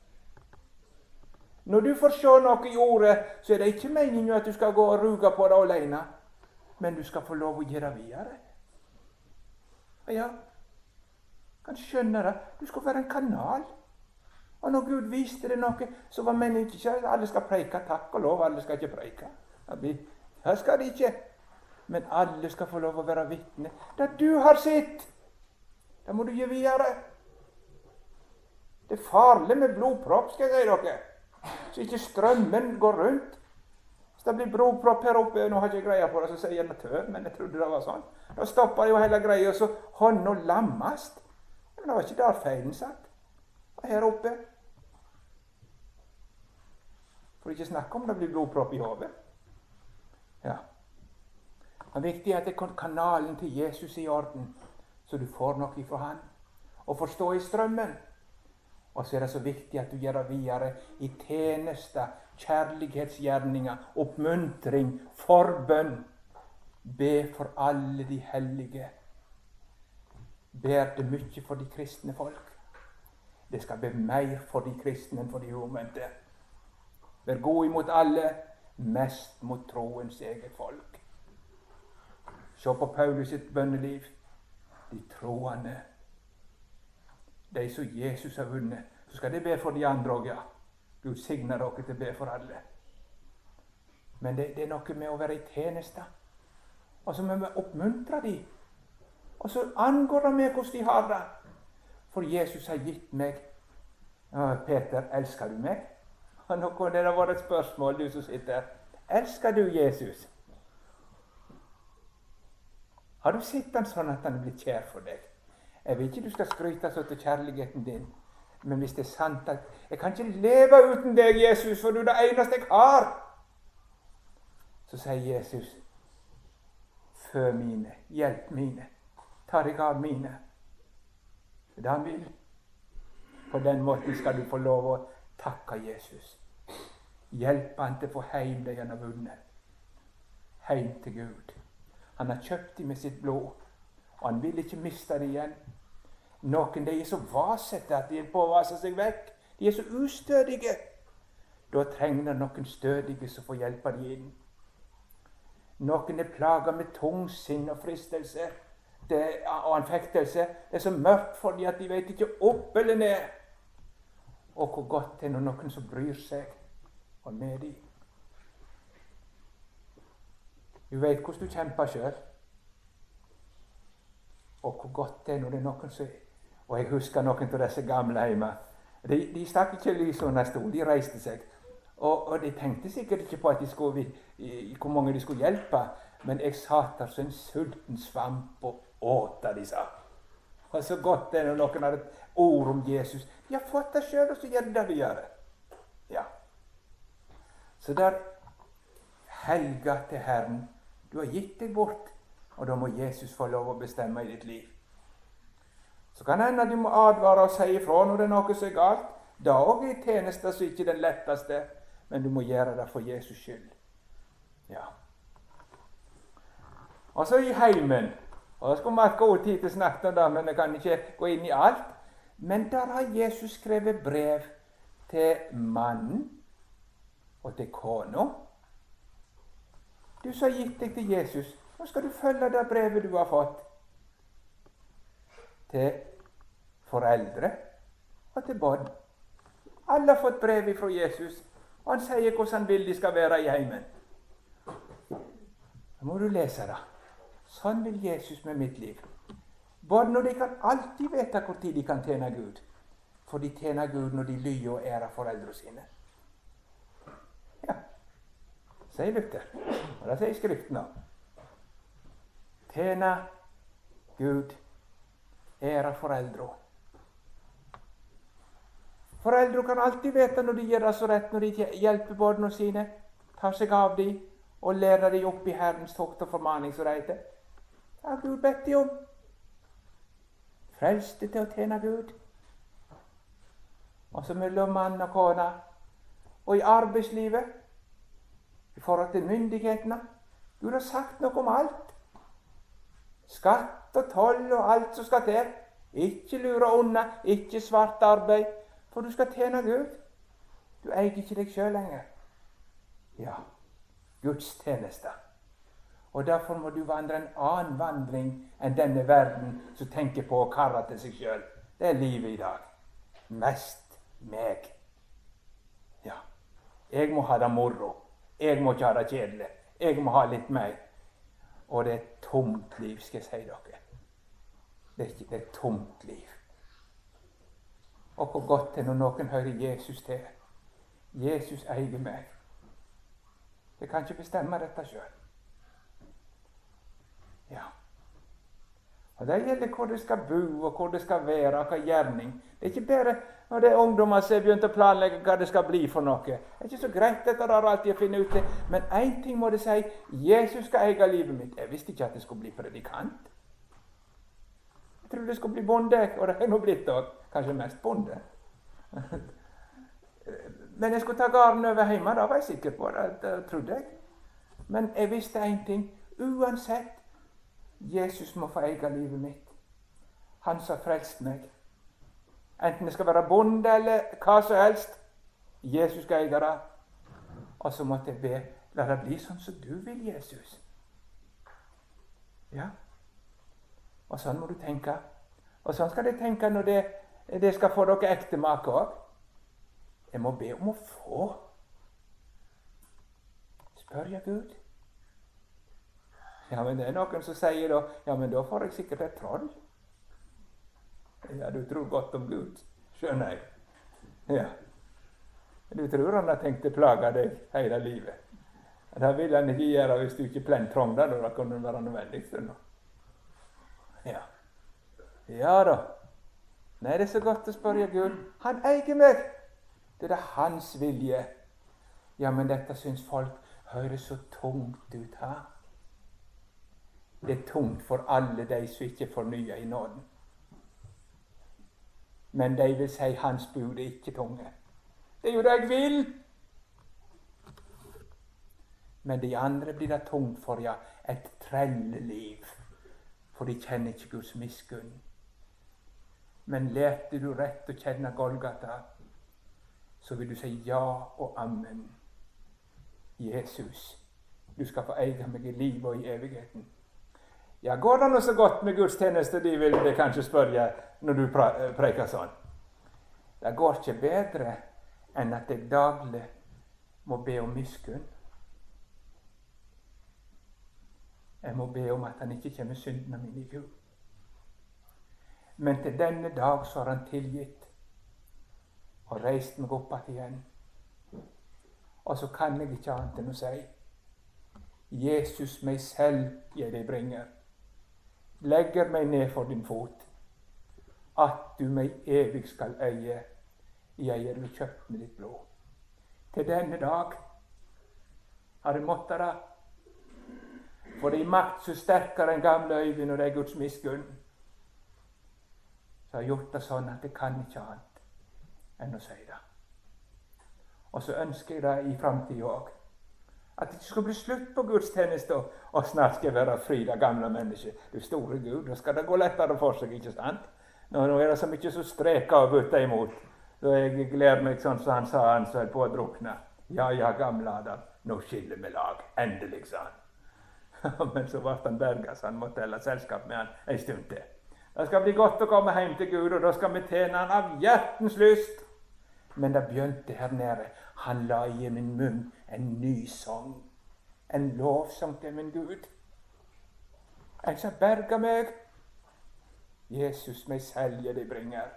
Når du får se noe i ordet, så er det ikke meningen at du skal gå og ruge på det alene, men du skal få lov å gjøre videre. Ja, kan skjønne det. Du skal være en kanal. Og når Gud viste det noe, så var meningen ikke at alle skal preike. Takk og lov, alle skal ikke preike. Det skal de ikke. Men alle skal få lov å være vitne. Det du har sett, det må du gi videre. Det er farlig med blodpropp, skal jeg si dere. Så ikke strømmen går rundt. Hvis det blir blodpropp her oppe, nå har jeg ikke greia på det, så sier jeg det tør, men jeg trodde det var sånn. Da stopper jo hele greia, så hånda lammast. Men det var ikke der feilen satt. Og her oppe. For ikke snakke om det blir blodpropp i hodet. Ja. Det er viktig at det er kanalen til Jesus i orden, så du får noe ifra han. Og forstå i strømmen. Og så er det så viktig at du gjør det videre i tjeneste, kjærlighetsgjerninger, oppmuntring, forbønn. Be for alle de hellige. Ber det mye for de kristne folk. Det skal be mer for de kristne enn for de omvendte. Vær god imot alle, mest mot troens eget folk. Se på Paulus sitt bønneliv. De troende. De som Jesus har vunnet. Så skal de be for de andre også, ja. Gud signer dere til å be for alle. Men det, det er noe med å være i tjeneste. Og så må vi oppmuntre dem. Og så angår det med hvordan de har det. For Jesus har gitt meg. Å, Peter, elsker du meg? Og nå kunne det vært et spørsmål, du som sitter. Elsker du Jesus? Har du sett han sånn at han er blitt kjær for deg? Jeg vil ikke du skal skryte så til kjærligheten din. Men hvis det er sant at jeg kan ikke leve uten deg, Jesus, for du er det eneste jeg har. Så sier Jesus, fø mine, hjelp mine, ta deg av mine. Det er det han vil. På den måten skal du få lov å takke Jesus. Hjelp han til å få heim det han har vunnet. Heim til Gud. Han har kjøpt dem med sitt blod, og han vil ikke miste det igjen. Noen de er så vasete at de er på å vase seg vekk. De er så ustødige. Da trenger det noen stødige som får hjelpe dem inn. Noen er plaget med tungsinn og fristelse det, og anfektelse. Det er så mørkt for dem at de vet ikke opp eller ned. Og hvor godt det er når noen som bryr seg og med dem. Du vet hvordan du kjemper selv. Og hvor godt det er når det er noen som... Og jeg husker noen av disse gamle hjemme. De, de stakk ikke lys under stol, de reiste seg. Og, og de tenkte sikkert ikke på at de skulle, i, i, hvor mange de skulle hjelpe. Men jeg satt der som en sulten svamp og åt det de sa. Og så godt det er når noen har et ord om Jesus. De har fått det selv, og så gjør de det vi gjør. Ja. Så der helga til Herren. Du har gitt deg bort, og da må Jesus få lov å bestemme i ditt liv. Så kan hende du må advare og si ifra når det er noe som er galt. Da også er tjeneste så ikke den letteste, men du må gjøre det for Jesus skyld. Ja. Og så i heimen. Og da skal vi ha god tid til å snakke om det, men jeg kan ikke gå inn i alt. Men der har Jesus skrevet brev til mannen og til kona. Du som har gitt deg til Jesus, nå skal du følge det brevet du har fått. Til foreldre og til barn. Alle har fått brev fra Jesus, og han sier hvordan han vil de skal være i heimen. Da må du lese det. Sånn vil Jesus med mitt liv. Barn, de kan alltid vite hvor tid de kan tjene Gud. For de tjener Gud når de lyder og ærer foreldre sine. Ja, sier Luther. Og det sier Skriften også. Tjene Gud, ære foreldre. Foreldre kan alltid vite når de gjør det så rett, når de hjelper barna sine, tar seg av dem og lære deg opp i Herrens tukt og formaning, som det heter. Det har Gud bedt deg om. Frels deg til å tjene Gud. Og så mellom mann og kone, og i arbeidslivet, i forhold til myndighetene. Gud har sagt noe om alt. Skatt og toll og alt som skal til. Ikke lure unna, ikke svart arbeid, for du skal tjene Gud. Du eier ikke deg selv lenger. Ja, Guds tjeneste. Og derfor må du vandre en annen vandring enn denne verden som tenker på å karre til seg selv. Det er livet i dag. Mest meg. Ja, jeg må ha det moro. Jeg må ikke ha det kjedelig. Jeg må ha litt mer. Og det er et tomt liv, skal jeg si dere. Det er, ikke, det er et tomt liv. Og hvor godt er når noen hører Jesus til. Jesus eier meg. Jeg kan ikke bestemme dette selv. Ja. Og det gjelder hvor det skal bo, og hvor det skal være, og hva gjerning. Det er ikke bare når det er ungdommer som har begynt å planlegge hva det skal bli for noe. Det er ikke så greit dette der alltid å finne ut det. Men en ting må det si, Jesus skal eie livet mitt. Jeg visste ikke at det skulle bli predikant. Jeg trodde det skulle bli bonde, og det er nå blitt også. Kanskje mest bonde. Men jeg skulle ta garden over hjemme, da var jeg sikker på det, det trodde jeg. Men jeg visste en ting, uansett, Jesus må få eie livet mitt. Han som har frelst meg. Enten det skal være bonde eller hva som helst. Jesus skal eie det. Og så måtte jeg be, la det bli sånn som du vil, Jesus. Ja. Og sånn må du tenke. Og sånn skal de tenke når det, det skal få dere ekte make også. Jeg må be om å få. Spør jeg Gud? Ja, men det er noen som sier da, ja, men da får jeg sikkert et troll. Ja, du tror godt om Gud, skjønner jeg. Ja. Du tror han har tenkt å plage deg hele livet. Det vil han ikke gjøre hvis du ikke plent trong det, da kunne det være nødvendig. Ja. Ja da. Nei, det er så godt å spørre Gud. Han eier meg. Det er hans vilje. Ja, men dette syns folk høres så tungt ut her. Det er tungt for alle de som ikke fornyer i nåden. Men de vil si hans bud er ikke tunge. Det er jo det jeg vil. Men de andre blir det tungt for, ja, et trelleliv. For de kjenner ikke Guds miskunn. Men lærte du rett å kjenne Golgata, så vil du si ja og amen. Jesus, du skal få eie meg i livet og i evigheten. Ja, går det noe så godt med Guds tjeneste, de vil det kanskje spørre når du preker sånn. Det går ikke bedre enn at jeg daglig må be om miskunn. Jeg må be om at han ikke kommer syndene mine i Gud. Men til denne dag så har han tilgitt og reist meg opp igjen. Og så kan jeg ikke annet enn å si, Jesus, meg selv jeg deg bringer. Legger meg ned for din fot, at du meg evig skal eie. Jeg er kjøpt med ditt blod. Til denne dag har jeg måttet det. For det er makt så sterkere enn gamle Øyvind, og det er Guds miskunn. Så jeg har gjort det sånn at jeg kan ikke annet enn å si det. Og så ønsker jeg det i fremtiden også. At det ikke skal bli slutt på gudstjeneste, og snart skal jeg være fri, det gamle mennesket. Du store Gud, da skal det gå lettere for seg, ikke sant? Nå, nå er det så mye som streker og butter imot. Så jeg gleder meg sånn som han sa, han som er på å drukne. Ja, ja, gamle Adam, nå skiller vi lag. Endelig, sa han. Men så ble han berget, så han måtte helle selskap med han en stund til. Det skal bli godt å komme hjem til Gud, og da skal vi tjene han av hjertens lyst. Men det begynte her nede. Han la i min munn en ny sang. En lovsang til min Gud. En som berger meg. Jesus, meg selv jeg deg bringer.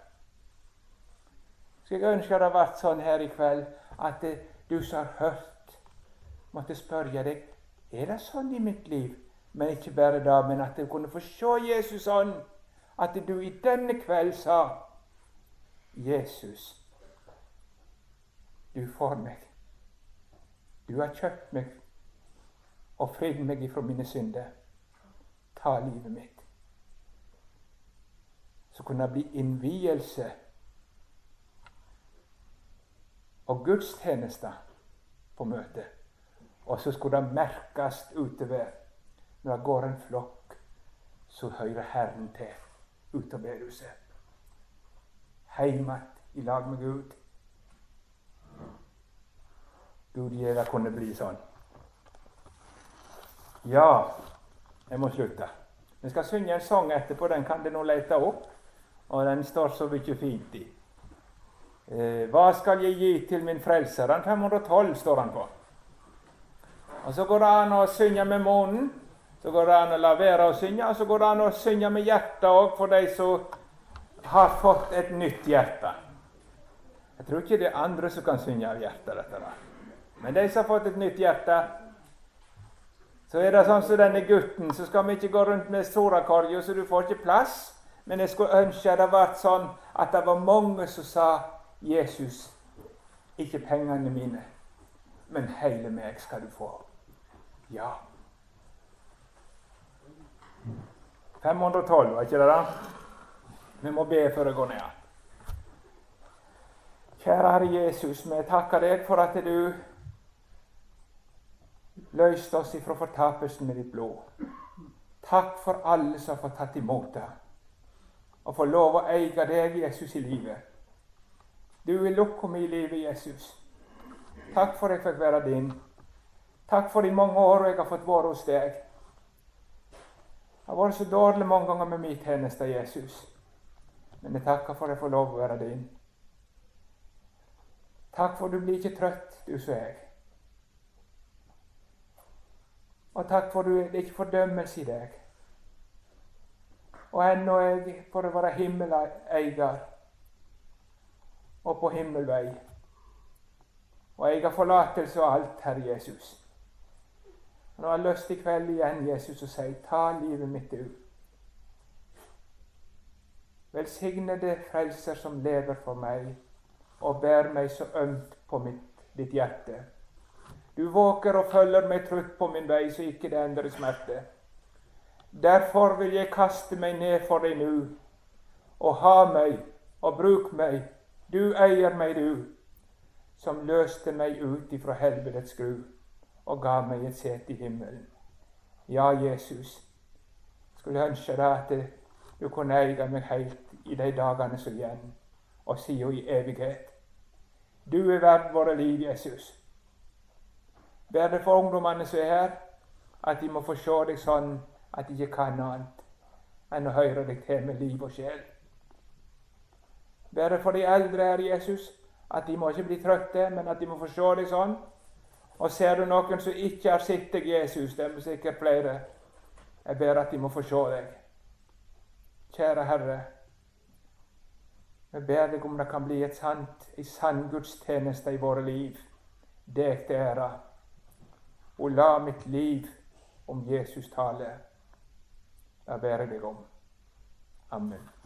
Så jeg ønsker det har vært sånn her i kveld, at du som har hørt, måtte spørre deg, er det sånn i mitt liv? Men ikke bare da, men at du kunne få se Jesus sånn, at du i denne kveld sa, Jesus, du får meg. Du har kjøpt meg og frid meg ifra mine synder. Ta livet mitt. Så kunne det bli innvielse og gudstjenester på møtet. Og så skulle det merkes utover når det går en flokk, så hører Herren til ut av bedehuset. Heimat i lag med Gud. Gud gjør det kunne bli sånn. Ja, jeg må slutte. Vi skal synge en sang etterpå, den kan du nå lete opp, og den står så mye fint i. Eh, hva skal jeg gi til min frelser? Den fem hundre og tolv står han på. Og så går det an å synge med månen, så går det an å la være å synge, og så går det an å synge med hjertet også for de som har fått et nytt hjerte. Jeg tror ikke det er andre som kan synge av hjertet, dette da. Men de som har fått et nytt hjerte, så er det sånn som denne gutten, så skal vi ikke gå rundt med sorakordio, så du får ikke plass. Men jeg skulle ønske det var sånn at det var mange som sa, Jesus, ikke pengene mine, men hele meg skal du få. Ja. fem hundre og tolv, var ikke det da? Vi må be før det går ned. Kjære Herre Jesus, vi takker deg for at du løste oss ifra fortapelsen med ditt blod. Takk for alle som har fått tatt imot det, og få lov å eie deg, Jesus, i livet. Du er lukkom i livet, Jesus. Takk for at jeg fikk være din. Takk for de mange år jeg har fått være hos deg. Jeg har vært så dårlig mange ganger med min tjeneste, Jesus. Men jeg takker for at jeg får lov å være din. Takk for at du blir ikke trøtt, du som jeg. Og takk for at det er ikke fordømmelse i deg. Og ennå jeg for å være himmeleier og på himmelvei. Og jeg har forlatelse og alt, Herre Jesus. Og nå har jeg lyst i kveld igjen, Jesus, å si, ta livet mitt du. Velsigne det frelser som lever for meg, og bær meg så ømt på mitt, ditt hjerte. Du våker og følger meg trutt på min vei, så ikke det ender i smerte. Derfor vil jeg kaste meg ned for deg nå, og ha meg, og bruk meg. Du eier meg, du, som løste meg ut ifra helvedets skru, og ga meg et sete i himmelen. Ja, Jesus, skulle ønske deg at du kunne eie meg helt i de dagene som igjen, og siden i evighet. Du er verd våre liv, Jesus. Ber det for ungdommene som er her, at de må få se deg sånn at de ikke kan annet enn å høre deg til med liv og sjel. Ber det for de eldre her, Jesus, at de må ikke bli trøtte, men at de må få se deg sånn. Og ser du noen som ikke har sett deg, Jesus, det er sikkert flere, jeg ber at de må få se deg. Kjære Herre, jeg ber deg om det kan bli et sant, en sann gudstjeneste i våre liv, deg til ære. Og la mitt liv om Jesus tale. Det ber jeg deg om. Amen.